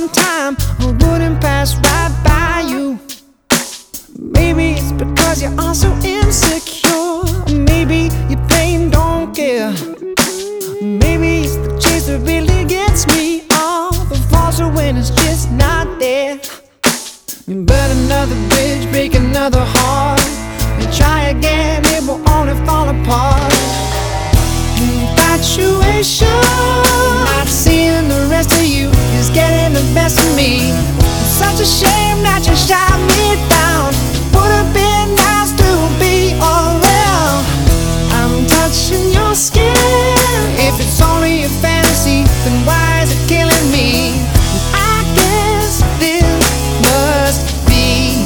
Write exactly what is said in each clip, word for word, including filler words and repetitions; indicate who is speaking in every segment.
Speaker 1: time I wouldn't pass right by you. Maybe it's because you're all so insecure. Maybe your pain don't care. Maybe it's the chase that really gets me off the falls when it's just not there. You burn another bridge, break another heart, and try again, it will only fall apart. Infatuation, not seeing the rest of you is getting the best of me. It's such a shame that you shot me down. Would've been nice to be around. I'm touching your skin. If it's only a fantasy, then why is it killing me? I guess this must be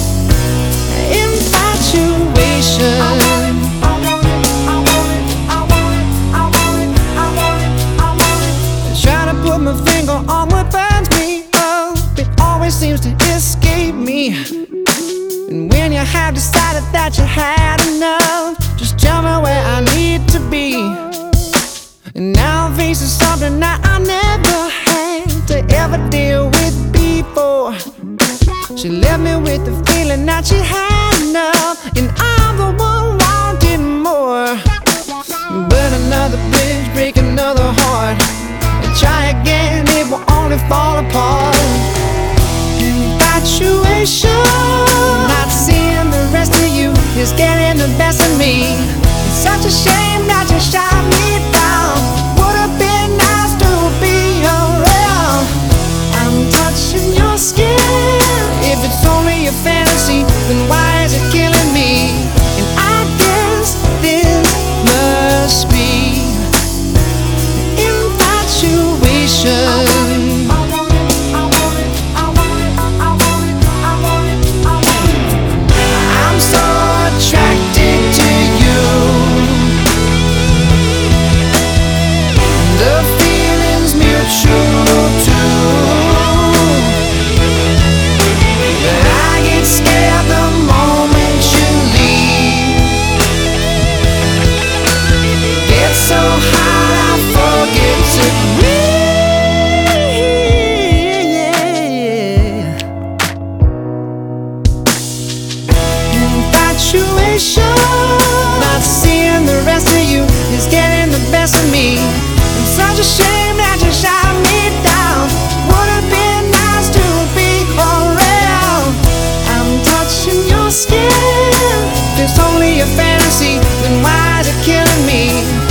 Speaker 1: infatuation. Trying to put my finger on what burns me up, it always seems to escape me. And when you have decided that you had enough, just tell me where I need to be. And now I'm facing something that I never had to ever deal with before. She left me with the feeling that she had enough, and I'm the one wanting more. Burn another bridge, break another heart, and try again, it will only fall apart. Infatuation, not seeing the rest of you is getting the best of me. It's such a shame that you shot me down. Would've been nice to be around. I'm touching your skin. If it's only a fantasy, then why is it killing me? And I guess this must be infatuation. Not seeing the rest of you is getting the best of me. It's such a shame that you shot me down. Would've been nice to be around. I'm touching your skin. If it's only a fantasy, then why is it killing me?